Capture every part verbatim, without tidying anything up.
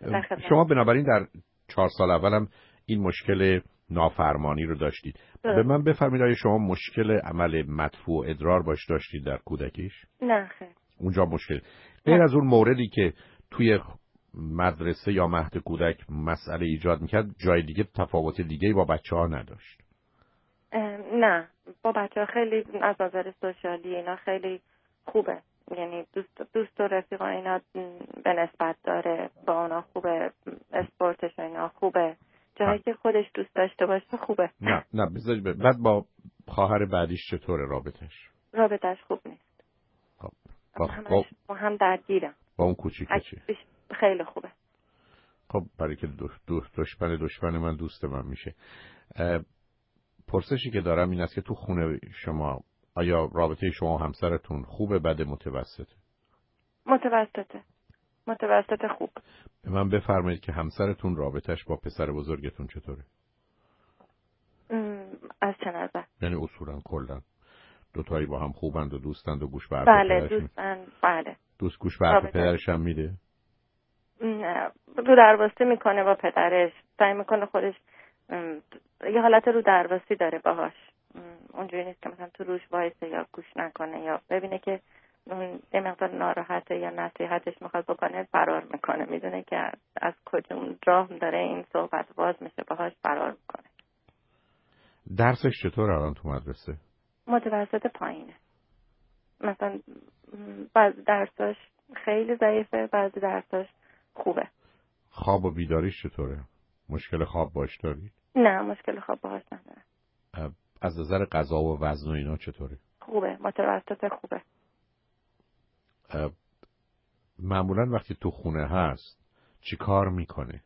شما بنابراین در چهار سال اولم این مشکل نافرمانی رو داشتید. به من بفرمایید آیا شما مشکل عمل مدفوع ادرار باش داشتید در کودکیش؟ نه خیر. اونجا مشکل غیر از اون موردی که توی مدرسه یا مهد کودک مسئله ایجاد میکرد جای دیگه تفاوت دیگه با بچه ها نداشت؟ نه با بچه ها خیلی از نظر سوشالی اینا خیلی خوبه، یعنی دوست دوست و رفیقا اینا به نسبت داره، با اونا خوبه، اسپورتش اینا خوبه، جایی که خودش دوست داشته باشه خوبه. نه نه بذاری ب... بعد با خواهر بعدیش چطوره رابطش؟ رابطش خوب نیست. خب با با, با هم درگیرم. با اون کوچیکه چی؟ خیلی خوبه. خب برای که دو... دو... دشمن دشمن من دوست من میشه. پرسشی که دارم این است که تو خونه شما آیا رابطه شما و همسرتون خوبه بده متوسطه؟ متوسطه. متوسط خوب. به من بفرمایید که همسرتون رابطش با پسر بزرگتون چطوره؟ از چه نظر؟ یعنی اصولا کلا دو تایی با هم خوبند و دوستند و گوش به حرف بله پدرش دوستن بله. دوست گوش به حرف پدرش هم میده؟ نه رو درباسته میکنه با پدرش، سعی میکنه خودش یه حالت رو درباستی داره باهاش، اونجوری نیست که مثلا تو روش وایسه یا گوش نکنه یا ببینه که اون یه مقدار ناراحته یا نصیحتش میخواد بکنه فرار میکنه، میدونه که از کجا اون راه داره این صحبت باز میشه باهاش فرار میکنه. درسش چطور الان تو مدرسه؟ متوسط پایینه، مثلا بعضی درساش خیلی ضعیفه، بعضی درساش خوبه. خواب و بیداریش چطوره؟ مشکل خواب باش داری؟ نه مشکل خواب باهاش نداره. از نظر غذا و وزن و اینا چطوره؟ خوبه، متوسط خوبه. معمولا وقتی تو خونه هست چی کار میکنه؟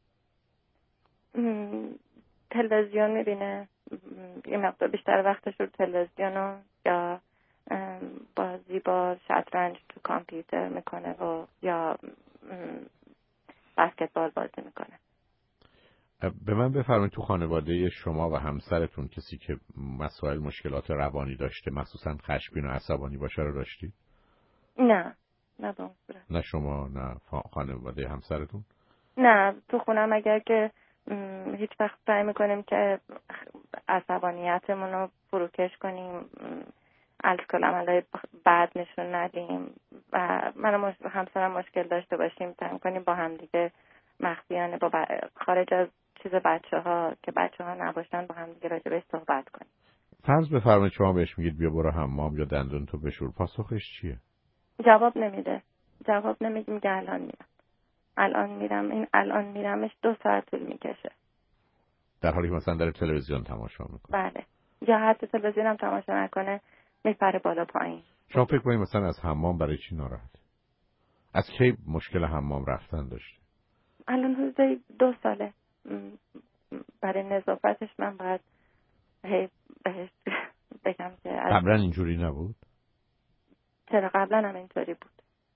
تلویزیون میبینه، یه مقدار بیشتر وقتش رو تلویزیون یا بازی با شطرنج تو کامپیوتر میکنه و یا بسکتبال بازی میکنه. به من بفرمایید تو خانواده شما و همسرتون کسی که مسائل مشکلات روانی داشته مخصوصا خشمگین و عصبانی باشه رو داشتید؟ نه نه با نه شما نه خانواده همسرتون؟ نه تو خونم اگر که هیچ وقت سعی میکنیم که عصبانیتمون رو فروکش کنیم، الکل عملای بد نشون ندیم و من و همسرم مشکل داشته باشیم سعی میکنیم با هم دیگه مخفیانه با ب... خارج از چیز بچه ها که بچه ها نباشن با هم دیگه راجع بهش صحبت کنیم. فرض بفرمایید شما بهش میگید بیا برو حمام یا دندون تو بشور، پاسخش چیه؟ جواب نمیده. جواب نمیده، میگه الان میرم. الان میرم، این الان میرمش دو ساعت طول میکشه. در حالی مثلا در تلویزیون تماشا میکنه. بله. یا حتی تلویزیون هم تماشا نکنه میپره بالا پایین. شما فکر کنید مثلا از حمام برای چی ناراحت؟ از کی مشکل حمام رفتن داشته؟ الان حدود دو ساله. برای نظافتش من باید هی بهش بگم که قبلا اینجوری نبود؟ چرا قبلا هم اینطوری بود.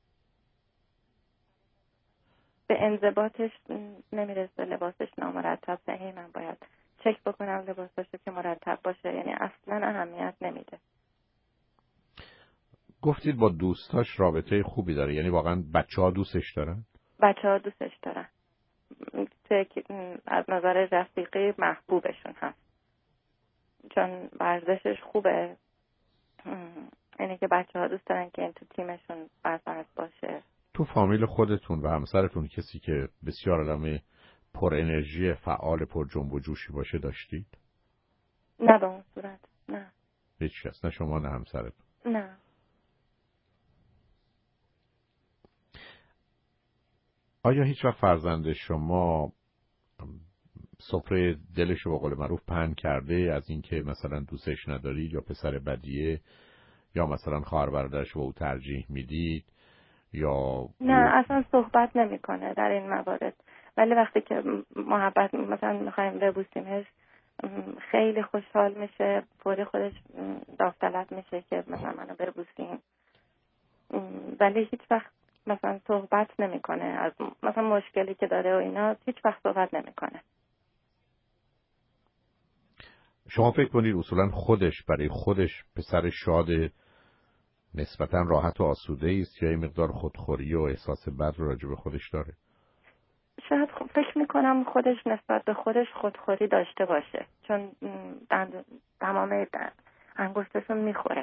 به انضباطش نمیرسه، لباسش نامرتب، هی من باید چک بکنم لباسش که مرتب باشه، یعنی اصلا اهمیت نمیده. گفتید با دوستاش رابطه خوبی داره، یعنی واقعا بچه ها دوستش دارن؟ بچه ها دوستش دارن، از نظر رفیقی محبوبشون هست چون ورزشش خوبه، اینه که بچه ها دوست دارن که این تو تیمشون برفرض باشه. تو فامیل خودتون و همسرتون کسی که بسیار آدم پر انرژی، فعال، پر جنب و جوشی باشه داشتید؟ نه به اون صورت نه. هیچ کس؟ نه شما نه همسرتون؟ نه. آیا هیچ وقت فرزند شما سفره دلش رو به قول معروف پهن کرده از اینکه مثلا دوستش ندارید یا پسر بدیه یا مثلا خواهر برادرش رو او ترجیح میدید یا نه اصلا صحبت نمیکنه در این موارد، ولی وقتی که محبت مثلا میخوایم ببوسیمش خیلی خوشحال میشه، فوری خودش داوطلب میشه که مثلا منو ببوسیم، ولی هیچ وقت مثلا صحبت نمیکنه از مثلا مشکلی که داره و اینا، هیچ وقت صحبت نمیکنه. شما فکر کنید اصولا خودش برای خودش پسر شاد نسبتا راحت و آسوده است یا این مقدار خودخوری و احساس بد رو راجع به خودش داره؟ فکر میکنم خودش نسبت به خودش خودخوری داشته باشه، چون تمام انگشتشون میخوره.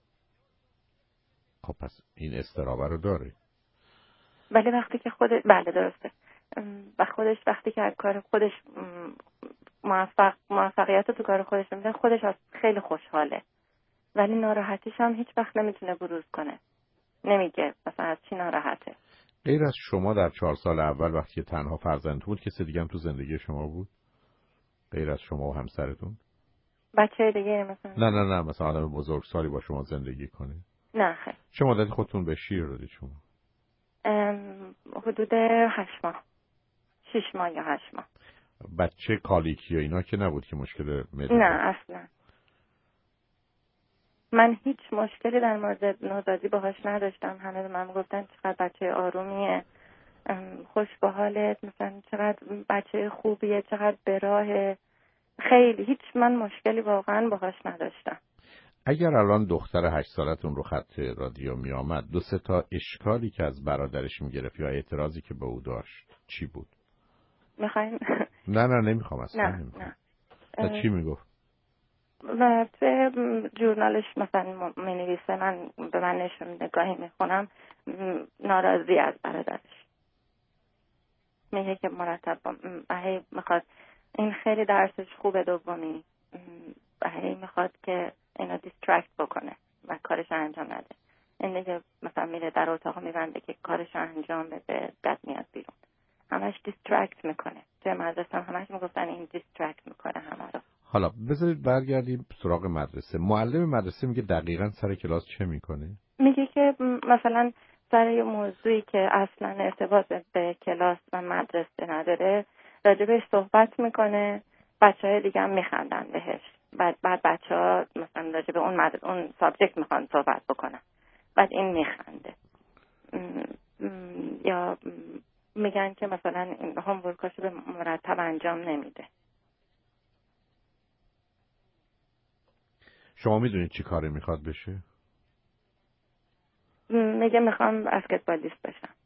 خب پس این استرابه رو داره. ولی وقتی که خودش، بله درسته، و خودش وقتی که از کار خودش موفق موفقیت تو کار خودش میده، خودش خیلی خوشحاله، ولی ناراحتیش هم هیچ وقت نمیتونه بروز کنه، نمیگه مثلا از چی ناراحته. غیر از شما در چهار سال اول وقتی تنها فرزند بود کسی دیگه هم تو زندگی شما بود؟ غیر از شما و همسرتون؟ بچه دیگه مثلا؟ نه نه نه مثلا آدم بزرگسالی با شما زندگی کنه؟ نه خیر. چه مدتی خودتون به شیر دادید شما؟ حدود هشت ماه، شش ماه یا هشت ماه. بچه کالیکی و اینا که نبود که مشکل معده؟ نه اصلا. من هیچ مشکلی در مورد نوزادی باهاش نداشتم. همه به من گفتن چقدر بچه آرومیه، خوش به حالت، مثلا چقدر بچه خوبیه، چقدر به راهه. خیلی هیچ من مشکلی واقعا باهاش نداشتم. اگر الان دختر هشت سالتون رو خط رادیو می آمد، دو سه تا اشکالی که از برادرش می گرفت یا اعتراضی که به او داشت چی بود؟ میخواین؟ نه نه نمیخوام اصلا. نه نمیخوام. نه. نه چی میگفت؟ و توی جورنالش مثلا می نویسه، من به من نشون میده، گاهی میخونم، ناراضی از برادرش، میگه که مرتب هی میخواد، این خیلی درسش خوبه دومی، هی میخواد که اینو دیسترکت بکنه و کارش انجام نده. این دیگه مثلا میره در اتاق میبنده که کارش انجام بده، بعد میاد بیرون، همش دیسترکت میکنه. توی مدرسه هم همش میگفتن این دیسترکت میکنه همه رو. حالا بذارید برگردیم سراغ مدرسه. معلم مدرسه میگه دقیقاً سر کلاس چه میکنه؟ میگه که مثلا سر یه موضوعی که اصلا ارتباط به کلاس و مدرسه نداره راجبش صحبت میکنه، بچه های دیگه هم میخندن بهش، بعد بعد بچه ها مثلا راجب اون مدرسه اون سابجکت میخوان صحبت بکنن، بعد این میخنده. یا میگن که مثلا این هومورکاشو به مرتب انجام نمیده. شما میدونید چی کاری میخواد بشه؟ میگه میخوام بسکتبالیست بشم.